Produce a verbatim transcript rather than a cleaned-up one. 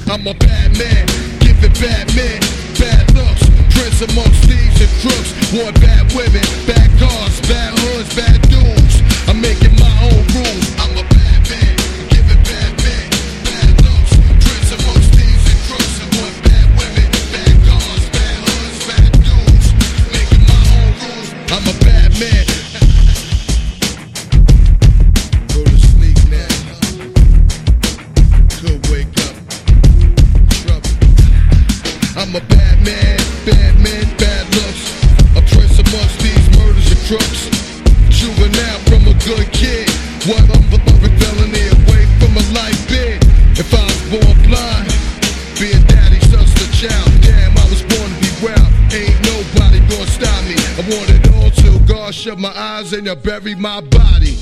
I'm a bad man, giving bad men bad looks. Prince amongst thieves and crooks. Want bad women, bad cars, bad hoods, bad dudes. I'm making my own rules. I'm a bad man, giving bad men bad looks. Prince amongst thieves and crooks. I want bad women, bad cars, bad hoods, bad dudes. Making my own rules. I'm a bad man. Go to sleep now. Could wake up. Trouble. I'm a bad man, bad men, bad looks. A prince amongst these murders and crooks. Juvenile from a good kid. What I'm a felony away from a life bid. If I was born blind, being daddy's just a child. Damn, I was born to be wild. Ain't nobody gonna stop me. I want it all till God shut my eyes and you bury my body.